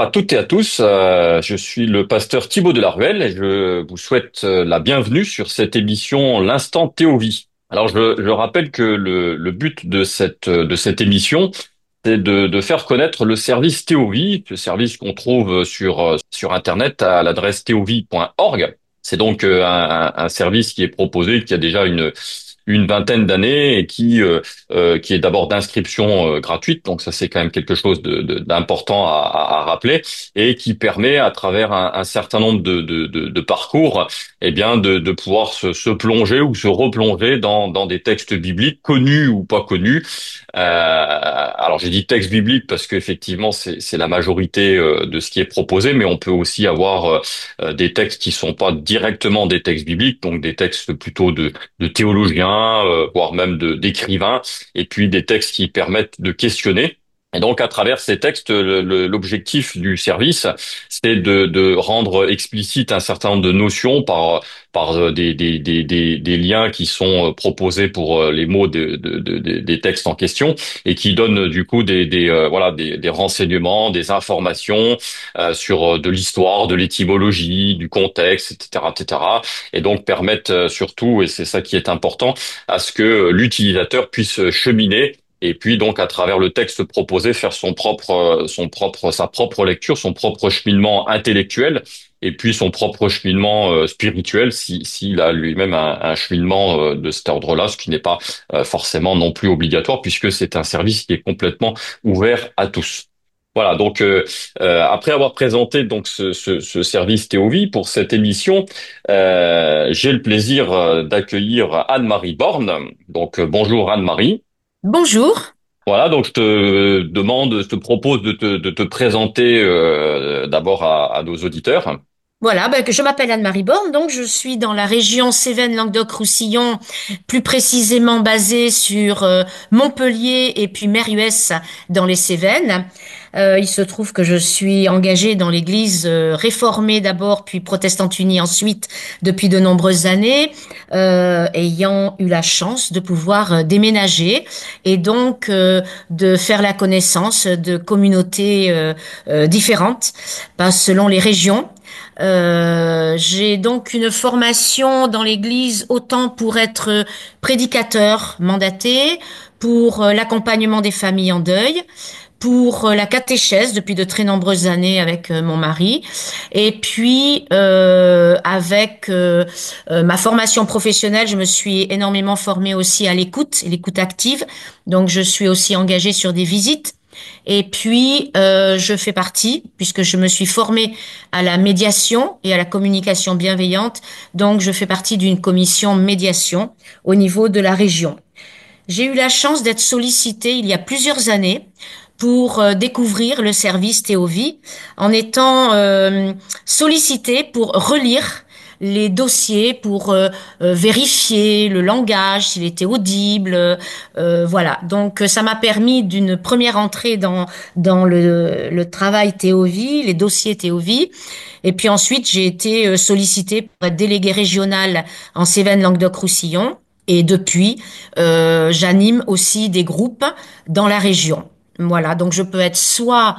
toutes et à tous, je suis le pasteur Thibaut de la Ruelle et je vous souhaite la bienvenue sur cette émission L'Instant Théovie. Alors je rappelle que le but de cette émission, c'est de faire connaître le service Théovie, ce service qu'on trouve sur Internet à l'adresse théovie.org. C'est donc un service qui est proposé, qui a déjà une vingtaine d'années et qui est d'abord d'inscription gratuite, donc ça c'est quand même quelque chose d'important à rappeler, et qui permet à travers un certain nombre de parcours, eh bien de pouvoir se plonger ou se replonger dans des textes bibliques connus ou pas connus. Alors j'ai dit texte biblique parce qu'effectivement c'est la majorité de ce qui est proposé, mais on peut aussi avoir des textes qui sont pas directement des textes bibliques, donc des textes plutôt de théologiens, voire même d'écrivains, et puis des textes qui permettent de questionner. Et donc, à travers ces textes, l'objectif du service, c'est de rendre explicite un certain nombre de notions par des liens qui sont proposés pour les mots des textes en question, et qui donnent du coup voilà des renseignements, des informations sur de l'histoire, de l'étymologie, du contexte, etc., etc. Et donc permettent surtout, et c'est ça qui est important, à ce que l'utilisateur puisse cheminer et puis donc à travers le texte proposé faire sa propre lecture, son propre cheminement intellectuel et puis son propre cheminement spirituel s'il a lui-même un cheminement de cet ordre-là, ce qui n'est pas forcément non plus obligatoire puisque c'est un service qui est complètement ouvert à tous. Voilà, donc après avoir présenté donc ce service Théovie pour cette émission, j'ai le plaisir d'accueillir Anne-Marie Borne. Donc bonjour Anne-Marie. Bonjour. Voilà, donc je te propose de te présenter d'abord à nos auditeurs. Voilà, que je m'appelle Anne-Marie Borne, donc je suis dans la région Cévennes-Languedoc-Roussillon, plus précisément basée sur Montpellier et puis Merhues dans les Cévennes. Il se trouve que je suis engagée dans l'Église réformée d'abord, puis protestante unie ensuite depuis de nombreuses années, ayant eu la chance de pouvoir déménager et donc de faire la connaissance de communautés différentes, pas selon les régions. J'ai donc une formation dans l'Église autant pour être prédicateur mandaté, pour l'accompagnement des familles en deuil, pour la catéchèse depuis de très nombreuses années avec mon mari, et puis avec ma formation professionnelle, je me suis énormément formée aussi à l'écoute et l'écoute active. Donc je suis aussi engagée sur des visites. Et puis, je fais partie, puisque je me suis formée à la médiation et à la communication bienveillante, donc je fais partie d'une commission médiation au niveau de la région. J'ai eu la chance d'être sollicitée il y a plusieurs années pour découvrir le service Théovie en étant sollicitée pour relire les dossiers pour vérifier le langage, s'il était audible, voilà. Donc ça m'a permis d'une première entrée dans le travail Théovie, les dossiers Théovie. Et puis ensuite j'ai été sollicitée pour être déléguée régionale en Cévennes-Languedoc-Roussillon. Et depuis, j'anime aussi des groupes dans la région. Voilà, donc je peux être soit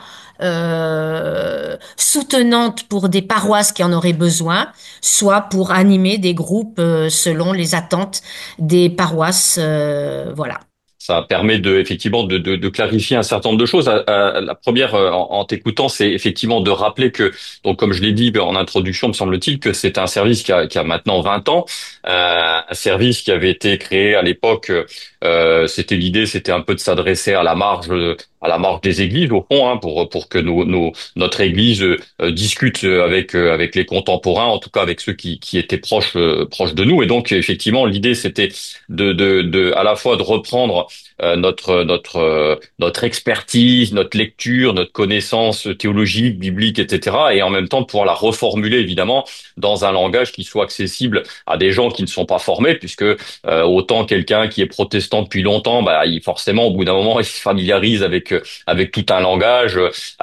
soutenante pour des paroisses qui en auraient besoin, soit pour animer des groupes selon les attentes des paroisses. Voilà. Ça permet effectivement de clarifier un certain nombre de choses. La première, en t'écoutant, c'est effectivement de rappeler que, donc comme je l'ai dit en introduction, me semble-t-il, que c'est un service qui a maintenant 20 ans, un service qui avait été créé à l'époque. C'était un peu de s'adresser à la marge des églises au fond, hein, pour que notre église discute avec les contemporains, en tout cas avec ceux qui étaient proches de nous. Et donc effectivement, l'idée c'était de à la fois de reprendre notre expertise, notre lecture, notre connaissance théologique, biblique, etc. Et en même temps de pouvoir la reformuler évidemment dans un langage qui soit accessible à des gens qui ne sont pas formés, puisque autant quelqu'un qui est protestant depuis longtemps, bah, forcément au bout d'un moment il se familiarise avec tout un langage,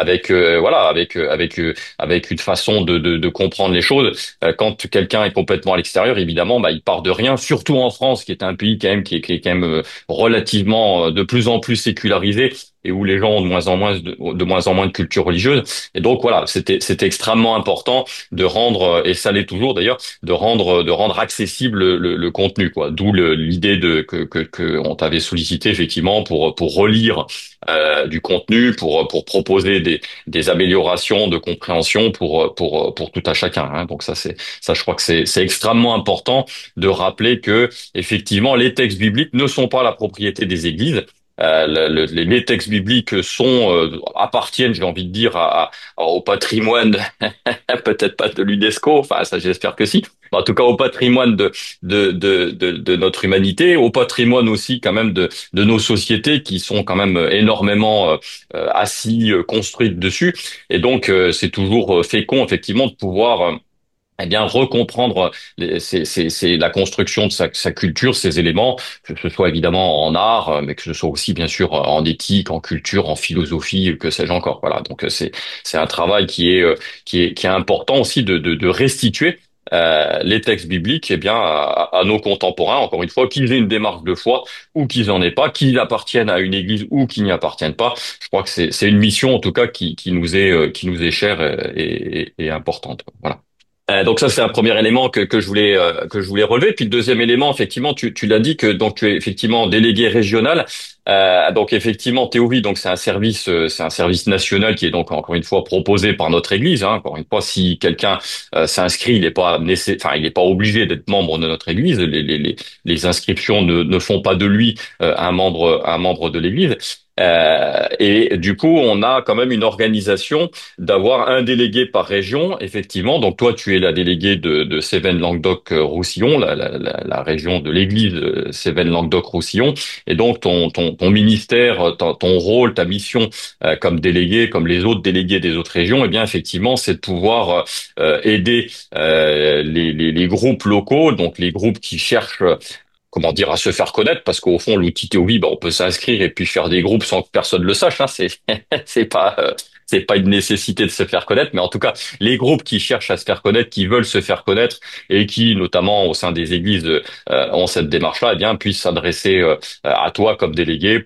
avec une façon de comprendre les choses. Quand quelqu'un est complètement à l'extérieur, évidemment, bah, il part de rien, surtout en France, qui est un pays quand même qui est quand même relativement de plus en plus sécularisé et où les gens ont de moins en moins de culture religieuse. Et donc voilà, c'était extrêmement important de rendre, et ça l'est toujours d'ailleurs, de rendre accessible le contenu, quoi. D'où l'idée que on t'avait sollicité effectivement pour relire du contenu, pour proposer des améliorations de compréhension pour tout à chacun, hein. Donc ça, je crois que c'est extrêmement important de rappeler que effectivement les textes bibliques ne sont pas la propriété des églises. Les textes bibliques appartiennent, j'ai envie de dire, au patrimoine, peut-être pas de l'UNESCO, enfin ça j'espère que si, mais en tout cas au patrimoine de notre humanité, au patrimoine aussi quand même de nos sociétés qui sont quand même énormément construites dessus. Et donc c'est toujours fécond effectivement de pouvoir eh bien, recomprendre c'est la construction de sa culture, ses éléments, que ce soit évidemment en art, mais que ce soit aussi bien sûr en éthique, en culture, en philosophie, que sais-je encore. Voilà. Donc c'est un travail qui est important aussi de restituer les textes bibliques, eh bien, à nos contemporains. Encore une fois, qu'ils aient une démarche de foi ou qu'ils en aient pas, qu'ils appartiennent à une église ou qu'ils n'y appartiennent pas. Je crois que c'est une mission en tout cas qui nous est chère et importante. Voilà. Donc ça c'est un premier élément que je voulais relever. Puis le deuxième élément, effectivement, tu l'as dit que donc tu es effectivement délégué régional. Donc effectivement Théovie, donc c'est un service national qui est donc encore une fois proposé par notre Église, hein. Encore une fois, si quelqu'un s'inscrit, il n'est pas obligé d'être membre de notre Église. Les inscriptions ne font pas de lui un membre de l'Église. Et du coup, on a quand même une organisation d'avoir un délégué par région, effectivement. Donc toi, tu es la déléguée de Cévennes-Languedoc-Roussillon, la région de l'Église Cévennes-Languedoc-Roussillon. Et donc ton ministère, ton rôle, ta mission comme délégué, comme les autres délégués des autres régions, eh bien effectivement, c'est de pouvoir aider les groupes locaux, donc les groupes qui cherchent comment dire, à se faire connaître, parce qu'au fond, l'outil Théorie, on peut s'inscrire et puis faire des groupes sans que personne le sache, hein. C'est pas, c'est pas une nécessité de se faire connaître, mais en tout cas, les groupes qui cherchent à se faire connaître, qui veulent se faire connaître et qui, notamment au sein des églises, ont cette démarche-là, eh bien, puissent s'adresser à toi comme délégué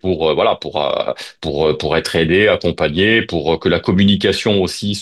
pour être aidé, accompagné, pour que la communication aussi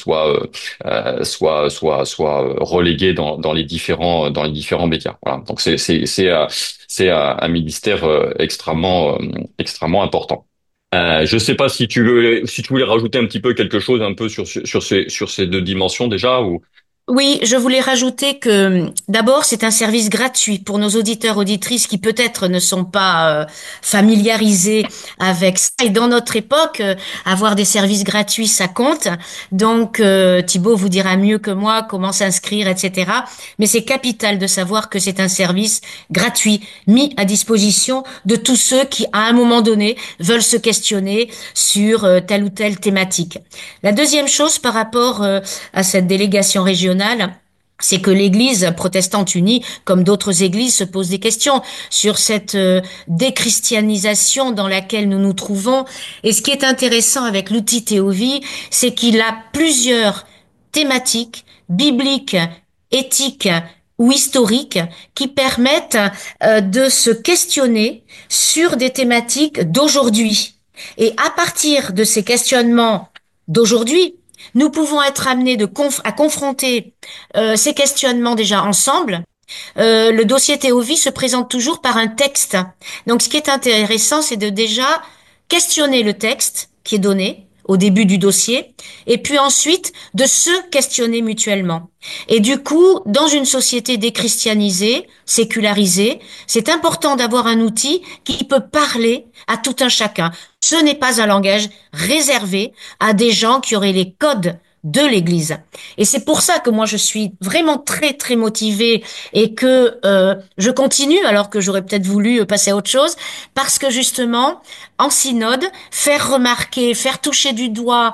soit reléguée dans les différents médias. Voilà. Donc c'est un ministère extrêmement important. Je sais pas si tu voulais rajouter un petit peu quelque chose un peu sur ces deux dimensions déjà ou. Oui, je voulais rajouter que d'abord, c'est un service gratuit pour nos auditeurs, auditrices qui peut-être ne sont pas familiarisés avec ça. Et dans notre époque, avoir des services gratuits, ça compte. Donc, Thibaut vous dira mieux que moi comment s'inscrire, etc. Mais c'est capital de savoir que c'est un service gratuit mis à disposition de tous ceux qui, à un moment donné, veulent se questionner sur telle ou telle thématique. La deuxième chose par rapport à cette délégation régionale, c'est que l'Église protestante unie, comme d'autres églises, se pose des questions sur cette déchristianisation dans laquelle nous nous trouvons. Et ce qui est intéressant avec l'outil Théovie, c'est qu'il a plusieurs thématiques bibliques, éthiques ou historiques qui permettent de se questionner sur des thématiques d'aujourd'hui. Et à partir de ces questionnements d'aujourd'hui, nous pouvons être amenés à confronter ces questionnements déjà ensemble. Le dossier Théovie se présente toujours par un texte. Donc, ce qui est intéressant, c'est de déjà questionner le texte qui est donné au début du dossier, et puis ensuite de se questionner mutuellement. Et du coup, dans une société déchristianisée, sécularisée, c'est important d'avoir un outil qui peut parler à tout un chacun. Ce n'est pas un langage réservé à des gens qui auraient les codes de l'Église. Et c'est pour ça que moi je suis vraiment très très motivée et que je continue alors que j'aurais peut-être voulu passer à autre chose parce que justement en synode faire remarquer, faire toucher du doigt,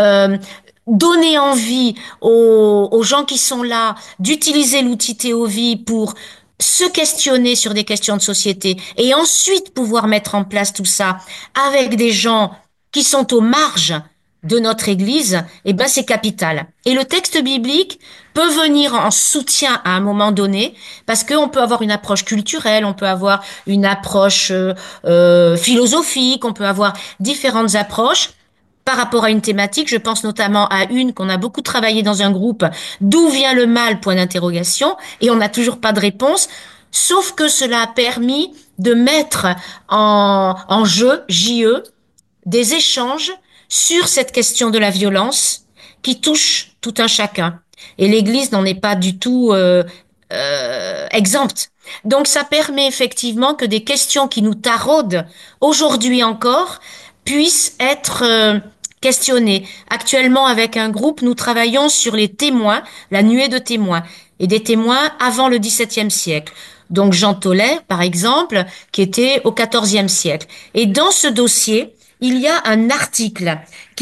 donner envie aux gens qui sont là d'utiliser l'outil Théovie pour se questionner sur des questions de société et ensuite pouvoir mettre en place tout ça avec des gens qui sont aux marges de notre Église, eh ben c'est capital. Et le texte biblique peut venir en soutien à un moment donné, parce qu'on peut avoir une approche culturelle, on peut avoir une approche philosophique, on peut avoir différentes approches par rapport à une thématique. Je pense notamment à une qu'on a beaucoup travaillé dans un groupe, d'où vient le mal, point d'interrogation, et on n'a toujours pas de réponse. Sauf que cela a permis de mettre en jeu, JE, des échanges sur cette question de la violence qui touche tout un chacun. Et l'Église n'en est pas du tout exempte. Donc ça permet effectivement que des questions qui nous taraudent aujourd'hui encore puissent être questionnées. Actuellement, avec un groupe, nous travaillons sur les témoins, la nuée de témoins, et des témoins avant le XVIIe siècle. Donc Jean Taulet, par exemple, qui était au XIVe siècle. Et dans ce dossier, il y a un article qui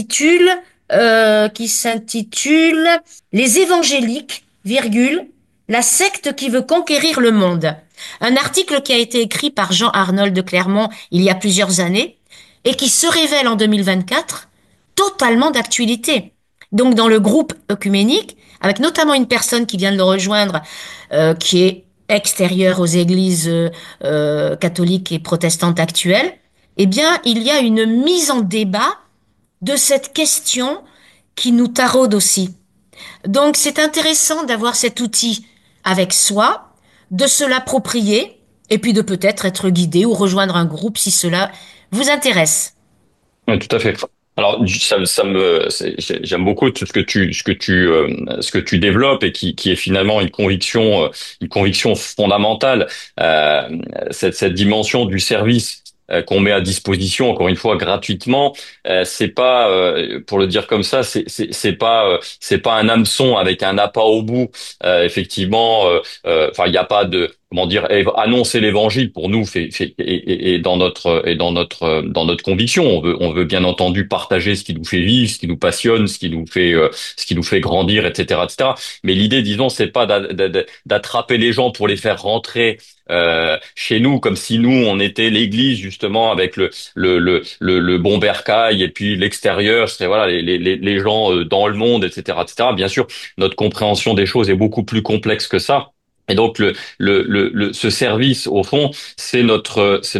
s'intitule Les évangéliques, virgule, la secte qui veut conquérir le monde. Un article qui a été écrit par Jean Arnold de Clermont il y a plusieurs années et qui se révèle en 2024 totalement d'actualité. Donc dans le groupe œcuménique, avec notamment une personne qui vient de le rejoindre, qui est extérieure aux églises catholiques et protestantes actuelles, eh bien, il y a une mise en débat de cette question qui nous taraude aussi. Donc, c'est intéressant d'avoir cet outil avec soi, de se l'approprier, et puis de peut-être être guidé ou rejoindre un groupe si cela vous intéresse. Oui, tout à fait. Alors, j'aime beaucoup tout ce que tu développes et qui est finalement une conviction fondamentale. Euh, cette dimension du service qu'on met à disposition, encore une fois, gratuitement, c'est pas, pour le dire comme ça, c'est pas un hameçon avec un appât au bout. Effectivement, enfin, il n'y a pas de comment dire, annoncer l'évangile pour nous et dans notre conviction. On veut bien entendu partager ce qui nous fait vivre, ce qui nous passionne, ce qui nous fait grandir, etc., etc. Mais l'idée, disons, c'est pas d'attraper les gens pour les faire rentrer chez nous comme si nous on était l'église justement avec le bon bercail et puis l'extérieur c'est voilà les gens dans le monde, etc., etc. Bien sûr, notre compréhension des choses est beaucoup plus complexe que ça. Et donc ce service au fond c'est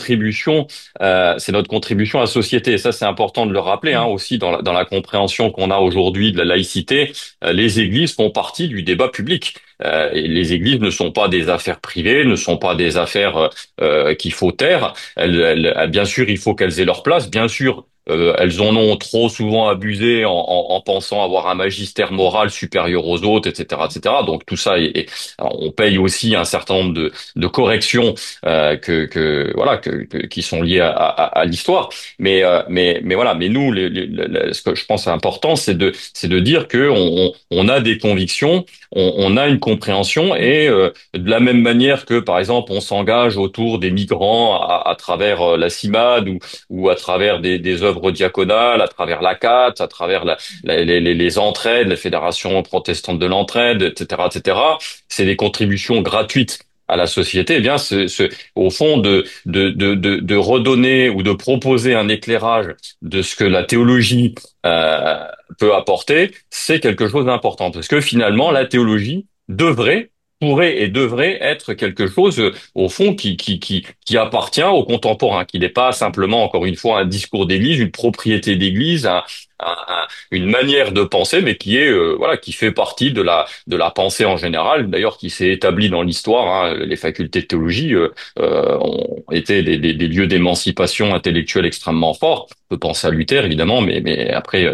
notre contribution à la société. Et ça c'est important de le rappeler hein, aussi dans la compréhension qu'on a aujourd'hui de la laïcité. Les églises font partie du débat public. Et les églises ne sont pas des affaires privées, ne sont pas des affaires qu'il faut taire. Bien sûr, il faut qu'elles aient leur place. Bien sûr, elles en ont trop souvent abusé en pensant avoir un magistère moral supérieur aux autres, etc., etc. Donc tout ça, alors, on paye aussi un certain nombre de corrections voilà qui sont liées à l'histoire. Mais voilà. Mais nous, ce que je pense est important, c'est de dire que on a des convictions, on a une compréhension et de la même manière que par exemple on s'engage autour des migrants à travers la CIMAD ou à travers des œuvres diaconales, à travers la CAT, à travers les entraides, la Fédération protestante de l'entraide, etc., etc. C'est des contributions gratuites à la société. Eh bien, au fond, de redonner ou de proposer un éclairage de ce que la théologie peut apporter, c'est quelque chose d'important parce que finalement, la théologie pourrait et devrait être quelque chose au fond qui appartient aux contemporains, qui n'est pas simplement encore une fois un discours d'église, une propriété d'église, une manière de penser, mais qui est voilà qui fait partie de la pensée en général, d'ailleurs qui s'est établie dans l'histoire. Hein. Les facultés de théologie ont été des lieux d'émancipation intellectuelle extrêmement forts. On peut penser à Luther évidemment, mais après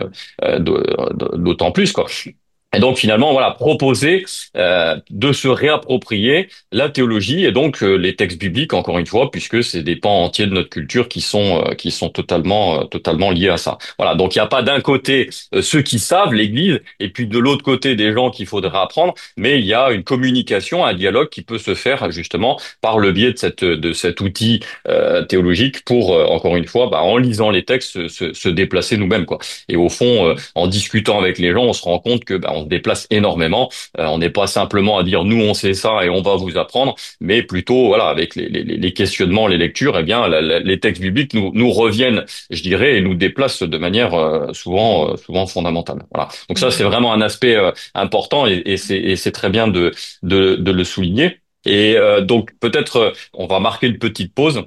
d'autant plus quoi. Et donc finalement, voilà, proposer de se réapproprier la théologie et donc les textes bibliques, encore une fois, puisque c'est des pans entiers de notre culture qui sont totalement liés à ça. Voilà, donc il n'y a pas d'un côté ceux qui savent l'Église et puis de l'autre côté des gens qu'il faudrait apprendre, mais il y a une communication, un dialogue qui peut se faire justement par le biais de cet outil théologique pour encore une fois, bah, en lisant les textes, se déplacer nous-mêmes quoi. Et au fond, en discutant avec les gens, on se rend compte que bah, on se déplace énormément. On n'est pas simplement à dire nous on sait ça et on va vous apprendre, mais plutôt voilà avec les questionnements, les lectures, eh bien les textes bibliques nous reviennent, je dirais, et nous déplacent de manière souvent fondamentale. Voilà. Donc ça c'est vraiment un aspect important et c'est très bien de le souligner. Et donc peut-être on va marquer une petite pause.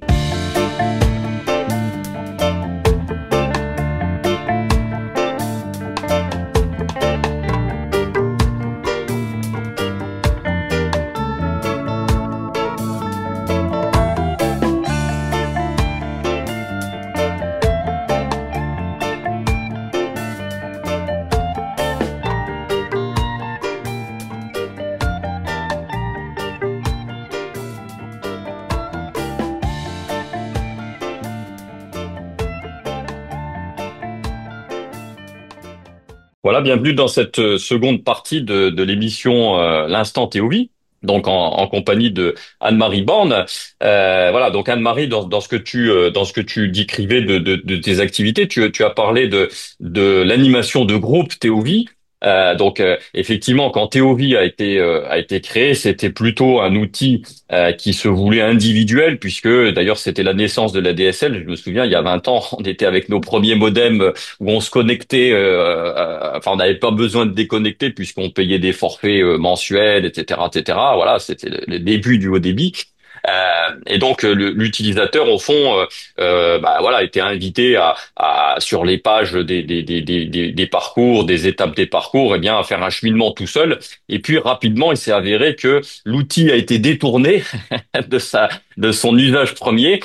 Voilà, bienvenue dans cette seconde partie de l'émission L'Instant Théorie. Donc en compagnie de Anne-Marie Borne. Voilà, donc Anne-Marie, dans ce que tu décrivais de tes activités, tu as parlé de l'animation de groupe Théorie. Donc effectivement, quand Théorie a été créé, c'était plutôt un outil qui se voulait individuel, puisque d'ailleurs c'était la naissance de la DSL. Je me souviens, il y a 20 ans, on était avec nos premiers modems où on se connectait, enfin on n'avait pas besoin de déconnecter puisqu'on payait des forfaits mensuels, etc., etc. Voilà, c'était le début du haut débit. Et donc l'utilisateur au fond, bah, voilà, était invité à sur les pages des parcours, des étapes des parcours, et bien à faire un cheminement tout seul. Et puis rapidement, il s'est avéré que l'outil a été détourné de son usage premier,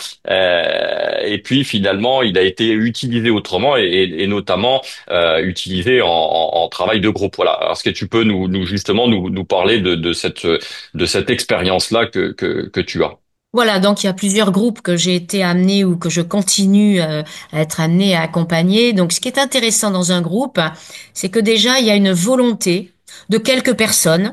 et puis finalement, il a été utilisé autrement et notamment utilisé en travail de groupe. Voilà. Alors, est-ce que tu peux justement nous parler de cette expérience-là que tu as? Voilà, donc il y a plusieurs groupes que j'ai été amenée ou que je continue à être amenée à accompagner. Donc ce qui est intéressant dans un groupe, c'est que déjà il y a une volonté de quelques personnes,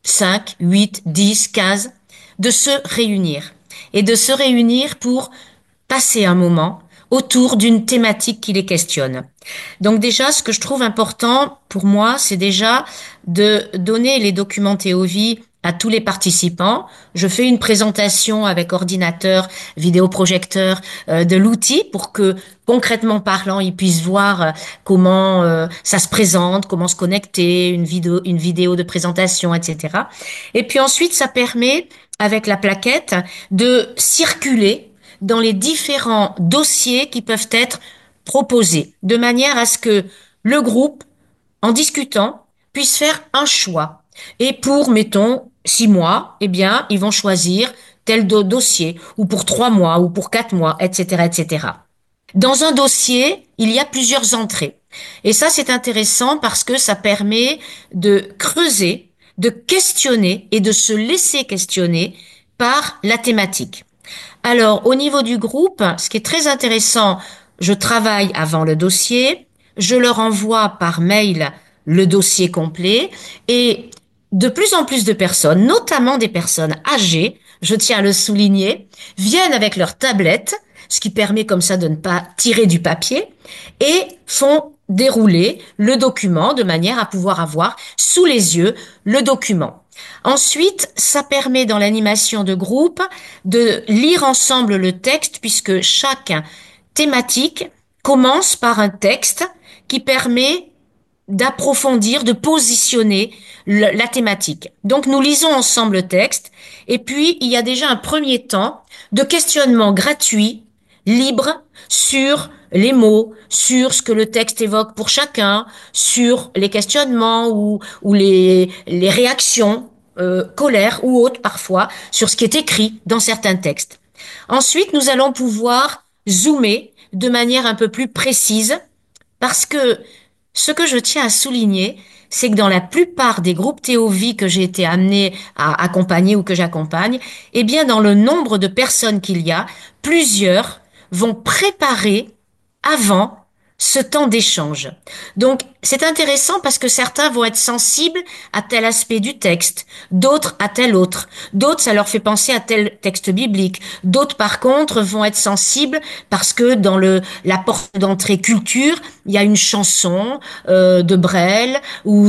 5, 8, 10, 15, de se réunir et de se réunir pour passer un moment autour d'une thématique qui les questionne. Donc déjà, ce que je trouve important pour moi, c'est déjà de donner les documents Théovie à tous les participants. Je fais une présentation avec ordinateur, vidéoprojecteur de l'outil pour que concrètement parlant, ils puissent voir comment ça se présente, comment se connecter, une vidéo de présentation, etc. Et puis ensuite, ça permet avec la plaquette de circuler dans les différents dossiers qui peuvent être proposés, de manière à ce que le groupe, en discutant, puisse faire un choix. Et pour, mettons, 6 mois, eh bien, ils vont choisir tel dossier, ou pour 3 mois, ou pour 4 mois, etc., etc. Dans un dossier, il y a plusieurs entrées. Et ça, c'est intéressant parce que ça permet de creuser, de questionner et de se laisser questionner par la thématique. Alors, au niveau du groupe, ce qui est très intéressant, je travaille avant le dossier, je leur envoie par mail le dossier complet et de plus en plus de personnes, notamment des personnes âgées, je tiens à le souligner, viennent avec leur tablette, ce qui permet comme ça de ne pas tirer du papier, et font dérouler le document de manière à pouvoir avoir sous les yeux le document. Ensuite, ça permet dans l'animation de groupe de lire ensemble le texte puisque chaque thématique commence par un texte qui permet d'approfondir, de positionner la thématique. Donc nous lisons ensemble le texte et puis il y a déjà un premier temps de questionnement gratuit, libre, sur les mots, sur ce que le texte évoque pour chacun, sur les questionnements ou les réactions, colère ou autres parfois, sur ce qui est écrit dans certains textes. Ensuite, nous allons pouvoir zoomer de manière un peu plus précise parce que ce que je tiens à souligner, c'est que dans la plupart des groupes Théovie que j'ai été amené à accompagner ou que j'accompagne, eh bien, dans le nombre de personnes qu'il y a, plusieurs vont préparer avant ce temps d'échange. Donc, c'est intéressant parce que certains vont être sensibles à tel aspect du texte, d'autres à tel autre. D'autres, ça leur fait penser à tel texte biblique. D'autres, par contre, vont être sensibles parce que dans la porte d'entrée culture, il y a une chanson de Brel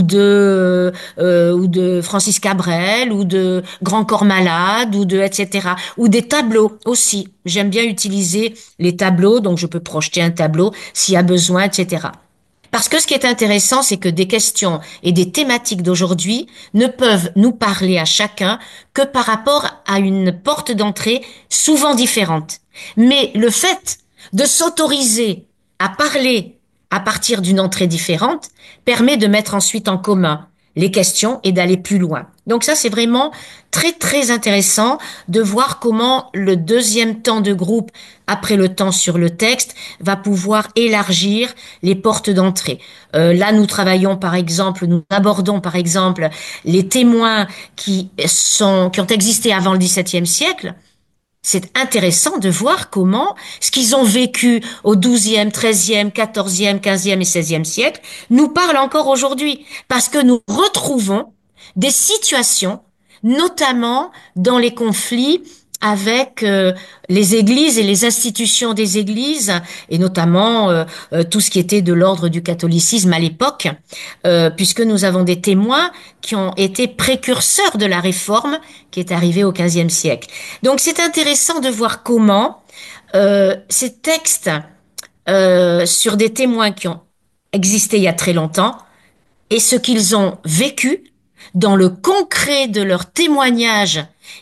ou de Francis Cabrel ou de Grand Corps Malade ou de etc. Ou des tableaux aussi. J'aime bien utiliser les tableaux, donc je peux projeter un tableau s'il y a besoin, etc. Parce que ce qui est intéressant, c'est que des questions et des thématiques d'aujourd'hui ne peuvent nous parler à chacun que par rapport à une porte d'entrée souvent différente. Mais le fait de s'autoriser à parler à partir d'une entrée différente permet de mettre ensuite en commun les questions et d'aller plus loin. Donc ça, c'est vraiment très, très intéressant de voir comment le deuxième temps de groupe, après le temps sur le texte, va pouvoir élargir les portes d'entrée. Là, nous travaillons, par exemple, nous abordons, par exemple, les témoins qui ont existé avant le XVIIe siècle. C'est intéressant de voir comment ce qu'ils ont vécu au XIIe, XIIIe, XIVe, XVe et XVIe siècle nous parle encore aujourd'hui. Parce que nous retrouvons des situations, notamment dans les conflits avec les églises et les institutions des églises, et notamment tout ce qui était de l'ordre du catholicisme à l'époque, puisque nous avons des témoins qui ont été précurseurs de la réforme qui est arrivée au XVe siècle. Donc c'est intéressant de voir comment ces textes sur des témoins qui ont existé il y a très longtemps et ce qu'ils ont vécu dans le concret de leurs témoignages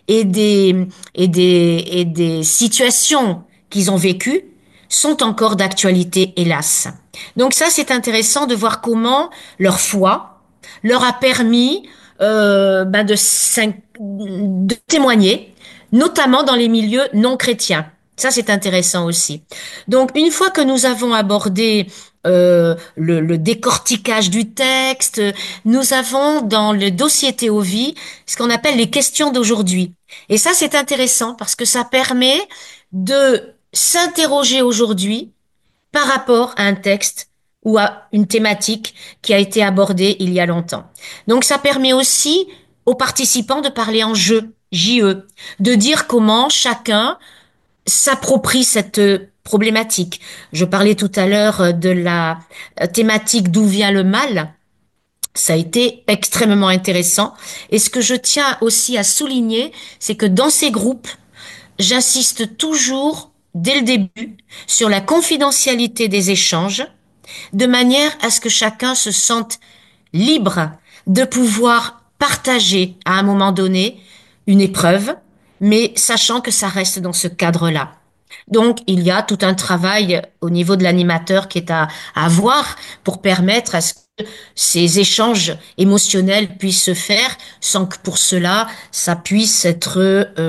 et des situations qu'ils ont vécues sont encore d'actualité, hélas. Donc ça, c'est intéressant de voir comment leur foi leur a permis de témoigner, notamment dans les milieux non chrétiens. Ça, c'est intéressant aussi. Donc, une fois que nous avons abordé le décortiquage du texte, nous avons dans le dossier Théovie ce qu'on appelle les questions d'aujourd'hui. Et ça, c'est intéressant parce que ça permet de s'interroger aujourd'hui par rapport à un texte ou à une thématique qui a été abordée il y a longtemps. Donc ça permet aussi aux participants de parler en jeu, JE, de dire comment chacun s'approprie cette problématique. Je parlais tout à l'heure de la thématique d'où vient le mal. Ça a été extrêmement intéressant. Et ce que je tiens aussi à souligner, c'est que dans ces groupes, j'insiste toujours, dès le début, sur la confidentialité des échanges, de manière à ce que chacun se sente libre de pouvoir partager à un moment donné une épreuve, mais sachant que ça reste dans ce cadre-là. Donc, il y a tout un travail au niveau de l'animateur qui est à voir pour permettre à ce que ces échanges émotionnels puissent se faire sans que pour cela, ça puisse être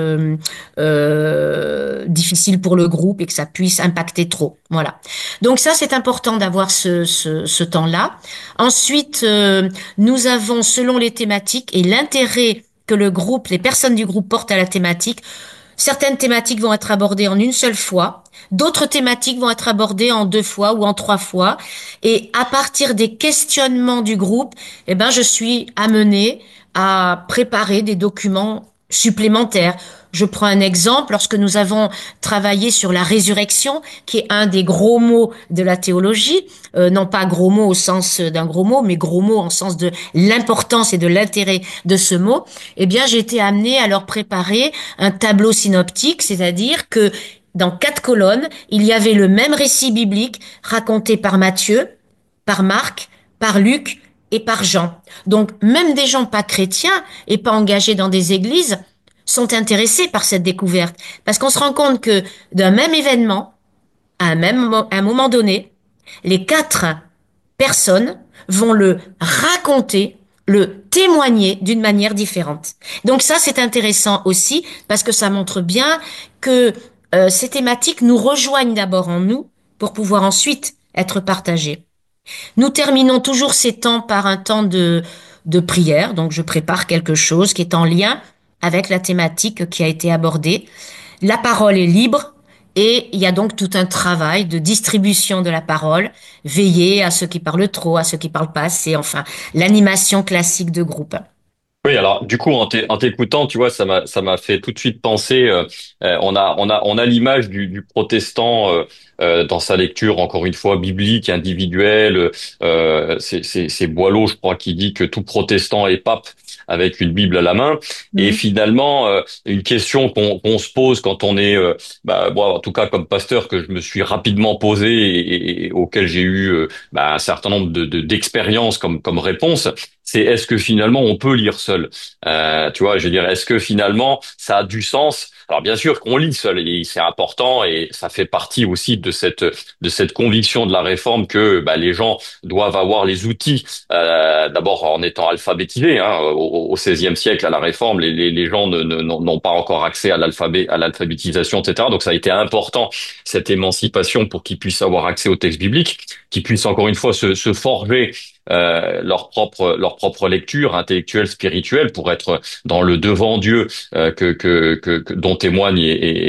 difficile pour le groupe et que ça puisse impacter trop. Voilà. Donc ça, c'est important d'avoir ce temps-là. Ensuite, nous avons, selon les thématiques et l'intérêt que le groupe, les personnes du groupe portent à la thématique, certaines thématiques vont être abordées en une seule fois, d'autres thématiques vont être abordées en deux fois ou en trois fois. Et à partir des questionnements du groupe, eh ben, je suis amenée à préparer des documents supplémentaires. Je prends un exemple, lorsque nous avons travaillé sur la résurrection, qui est un des gros mots de la théologie, non pas gros mot au sens d'un gros mot, mais gros mot en sens de l'importance et de l'intérêt de ce mot, eh bien, j'ai été amenée à leur préparer un tableau synoptique, c'est-à-dire que dans 4 colonnes, il y avait le même récit biblique raconté par Matthieu, par Marc, par Luc et par Jean. Donc, même des gens pas chrétiens et pas engagés dans des églises sont intéressés par cette découverte. Parce qu'on se rend compte que d'un même événement, à un moment donné, les 4 personnes vont le raconter, le témoigner d'une manière différente. Donc ça, c'est intéressant aussi parce que ça montre bien que ces thématiques nous rejoignent d'abord en nous pour pouvoir ensuite être partagées. Nous terminons toujours ces temps par un temps de prière. Donc je prépare quelque chose qui est en lien avec la thématique qui a été abordée. La parole est libre Et il y a donc tout un travail de distribution de la parole, veiller à ceux qui parlent trop, à ceux qui parlent pas assez, enfin, l'animation classique de groupe. Oui, alors du coup, en t'écoutant, tu vois, ça m'a fait tout de suite penser. On a l'image du protestant dans sa lecture, encore une fois, biblique, individuelle. C'est Boileau, je crois, qui dit que tout protestant est pape avec une Bible à la main. Et Mhm. finalement, une question qu'on se pose quand on est, bon, en tout cas comme pasteur, que je me suis rapidement posé et auquel j'ai eu un certain nombre d'expériences comme réponse. C'est est-ce que finalement on peut lire seul? Tu vois, je veux dire, est-ce que finalement ça a du sens? Alors bien sûr qu'on lit seul et c'est important et ça fait partie aussi de cette conviction de la réforme que les gens doivent avoir les outils. D'abord en étant alphabétisés. Hein, au XVIe siècle, à la réforme, les gens n'ont pas encore accès à l'alphabétisation, etc. Donc ça a été important cette émancipation pour qu'ils puissent avoir accès au texte biblique, qu'ils puissent encore une fois se forger leur propre lecture intellectuelle, spirituelle, pour être dans le devant Dieu dont témoigne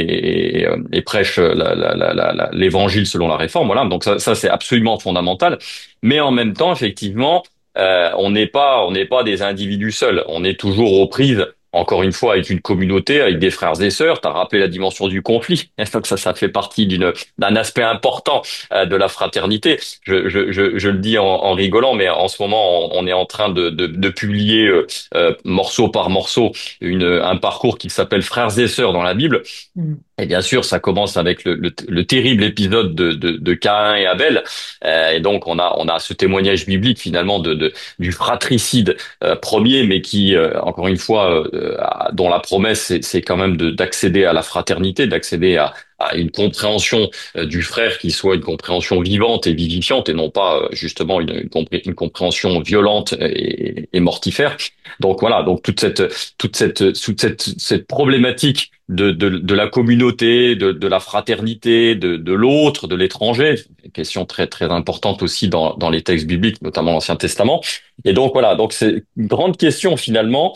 et prêche l'évangile selon la réforme. Voilà, donc ça c'est absolument fondamental. Mais en même temps, effectivement, on n'est pas des individus seuls. On est toujours aux prises. Encore une fois, avec une communauté, avec des frères et sœurs. Tu as rappelé la dimension du conflit. Donc ça fait partie d'un aspect important de la fraternité. Je le dis en rigolant, mais en ce moment, on est en train de publier morceau par morceau un parcours qui s'appelle Frères et sœurs dans la Bible. Mhm. Et bien sûr, ça commence avec le terrible épisode de Caïn et Abel. Et donc, on a ce témoignage biblique finalement du fratricide premier, mais qui, encore une fois, dont la promesse, c'est quand même d'accéder à la fraternité, d'accéder à une compréhension du frère qui soit une compréhension vivante et vivifiante, et non pas justement une compréhension violente et mortifère. Donc voilà, donc toute cette problématique de la communauté, de la fraternité, de l'autre, de l'étranger, une question très très importante aussi dans les textes bibliques, notamment l'Ancien Testament. Et donc voilà, donc c'est une grande question finalement.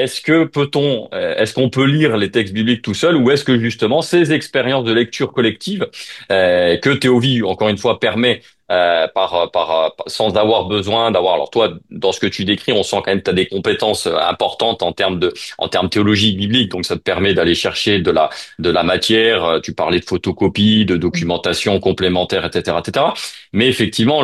Est-ce qu'on peut lire les textes bibliques tout seul, ou est-ce que justement ces expériences de lecture collective que Théovie encore une fois permet sans avoir besoin d'avoir. Alors toi, dans ce que tu décris, on sent quand même que tu as des compétences importantes en termes théologie biblique, donc ça te permet d'aller chercher de la matière. Tu parlais de photocopie, de documentation complémentaire, etc., etc. Mais effectivement,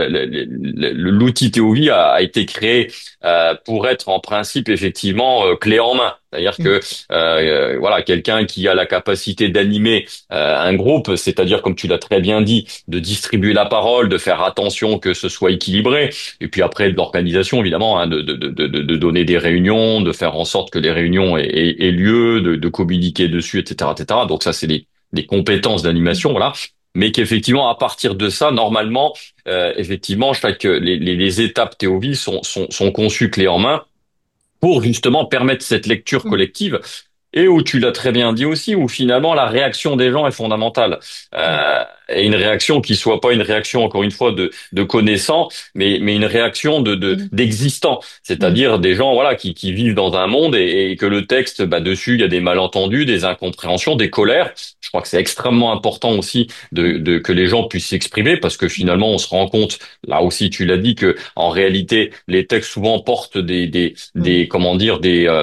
l'outil Théovie a été créé pour être en principe effectivement clé en main. C'est-à-dire que voilà, quelqu'un qui a la capacité d'animer un groupe, c'est-à-dire comme tu l'as très bien dit, de distribuer la parole, de faire attention que ce soit équilibré, et puis après de l'organisation évidemment, hein, de donner des réunions, de faire en sorte que les réunions aient lieu, de communiquer dessus, etc., etc. Donc ça, c'est des compétences d'animation, voilà. Mais qu'effectivement, à partir de ça, normalement, effectivement, les étapes Théovie sont conçues clé en main pour justement permettre cette lecture Mhm. collective et où tu l'as très bien dit aussi, où finalement la réaction des gens est fondamentale. Mhm. Et une réaction qui soit pas une réaction, encore une fois, de connaissants, mais une réaction Mhm. d'existants. Mhm. C'est-à-dire des gens, voilà, qui vivent dans un monde et que le texte, dessus, il y a des malentendus, des incompréhensions, des colères. Je crois que c'est extrêmement important aussi que les gens puissent s'exprimer, parce que finalement, on se rend compte, là aussi, tu l'as dit, que en réalité, les textes souvent portent Mhm. comment dire,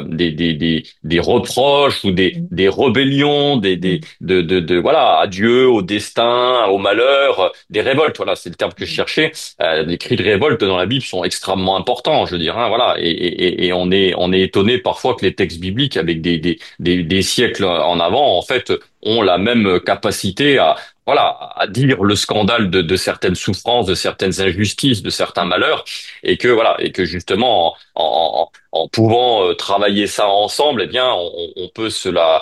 des reproches ou Mhm. des rébellions, Mhm. voilà, à Dieu, au destin, au malheur, des révoltes. Voilà, c'est le terme que je Mhm. cherchais. Les cris de révolte dans la Bible sont extrêmement importants, je veux dire. Hein, voilà, et on est étonné parfois que les textes bibliques, avec des siècles en avant, en fait, ont la même capacité à dire le scandale de certaines souffrances, de certaines injustices, de certains malheurs, et que justement en pouvant travailler ça ensemble, eh bien, on peut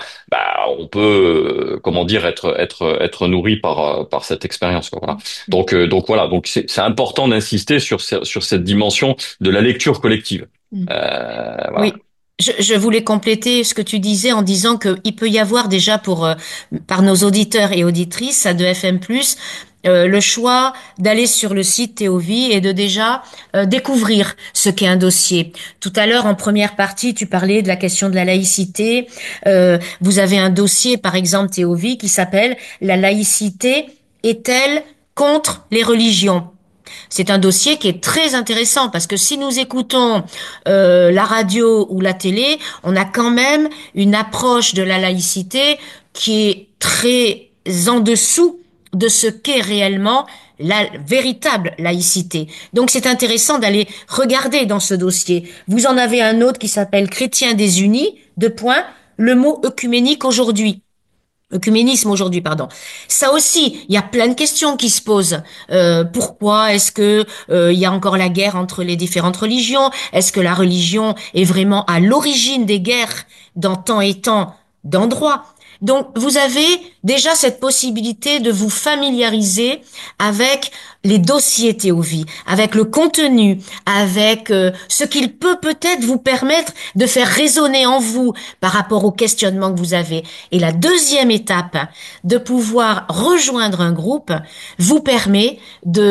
comment dire, être nourri par cette expérience, quoi, voilà. Donc voilà, donc c'est important d'insister sur cette dimension de la lecture collective. Mhm. Voilà. Oui, je voulais compléter ce que tu disais en disant qu'il peut y avoir déjà par nos auditeurs et auditrices de FM+, le choix d'aller sur le site Théovie et de déjà découvrir ce qu'est un dossier. Tout à l'heure, en première partie, tu parlais de la question de la laïcité. Vous avez un dossier, par exemple, Théovie, qui s'appelle «La laïcité est-elle contre les religions?» C'est un dossier qui est très intéressant parce que si nous écoutons la radio ou la télé, on a quand même une approche de la laïcité qui est très en dessous de ce qu'est réellement la véritable laïcité. Donc c'est intéressant d'aller regarder dans ce dossier. Vous en avez un autre qui s'appelle Chrétiens désunis, deux points, le mot œcuménique aujourd'hui. Œcuménisme aujourd'hui, pardon. Ça aussi, il y a plein de questions qui se posent. Pourquoi est-ce que il y a encore la guerre entre les différentes religions? Est-ce que la religion est vraiment à l'origine des guerres dans tant et tant d'endroits? Donc, vous avez déjà cette possibilité de vous familiariser avec les dossiers Théovie, avec le contenu, avec ce qu'il peut peut-être vous permettre de faire résonner en vous par rapport aux questionnements que vous avez. Et la deuxième étape, de pouvoir rejoindre un groupe, vous permet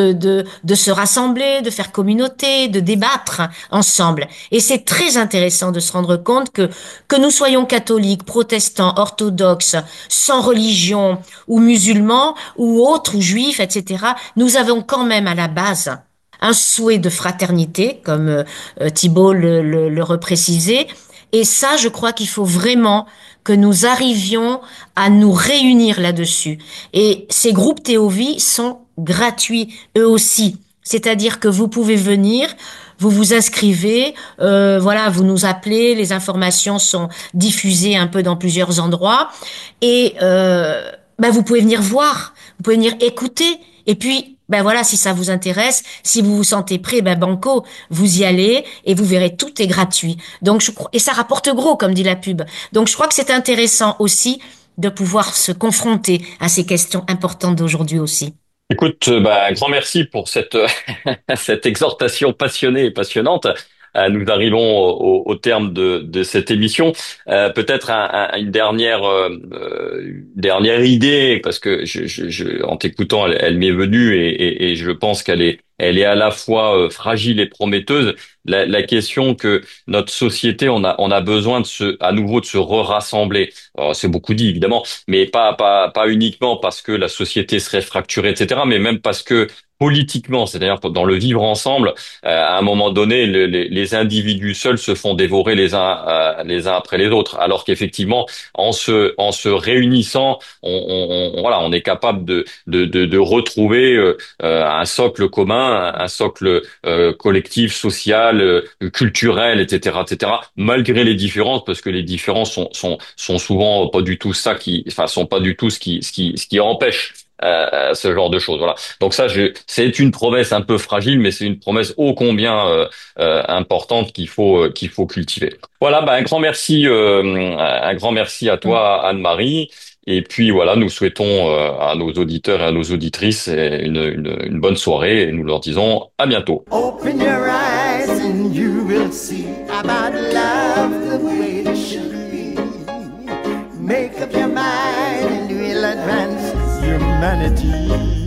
de se rassembler, de faire communauté, de débattre ensemble. Et c'est très intéressant de se rendre compte que nous soyons catholiques, protestants, orthodoxes, sans religion, ou musulmans, ou autres, ou juifs, etc., nous avons quand même à la base un souhait de fraternité, comme Thibault le reprécisait. Et ça, je crois qu'il faut vraiment que nous arrivions à nous réunir là-dessus. Et ces groupes Théovie sont gratuits, eux aussi. C'est-à-dire que vous pouvez venir, vous vous inscrivez, voilà, vous nous appelez, les informations sont diffusées un peu dans plusieurs endroits, et ben vous pouvez venir voir, vous pouvez venir écouter, et puis ben voilà, si ça vous intéresse, si vous vous sentez prêt, ben banco, vous y allez et vous verrez, tout est gratuit. Donc je crois, et ça rapporte gros, comme dit la pub. Donc je crois que c'est intéressant aussi de pouvoir se confronter à ces questions importantes d'aujourd'hui aussi. Écoute, bah, un grand merci pour cette, cette exhortation passionnée et passionnante. Nous arrivons au terme de cette émission. Peut-être une dernière, dernière idée, parce que en t'écoutant, elle m'est venue et je pense elle est à la fois fragile et prometteuse. La question que notre société, on a besoin à nouveau de se rassembler. C'est beaucoup dit, évidemment, mais pas uniquement parce que la société serait fracturée, etc., mais même parce que politiquement, c'est-à-dire dans le vivre ensemble, à un moment donné, les individus seuls se font dévorer les uns après les autres, alors qu'effectivement, en se réunissant, voilà, on est capable de retrouver un socle commun, un socle collectif, social, culturel, etc., etc. Malgré les différences, parce que les différences sont souvent pas du tout ça enfin, sont pas du tout ce qui empêche ce genre de choses. Voilà. Donc ça, c'est une promesse un peu fragile, mais c'est une promesse ô combien importante qu'il faut cultiver. Voilà, bah, un grand merci à toi, Anne-Marie. Et puis voilà, nous souhaitons à nos auditeurs et à nos auditrices une bonne soirée et nous leur disons à bientôt. Open your eyes and you will see about love the way it should be. Make up your mind and we'll advance humanity.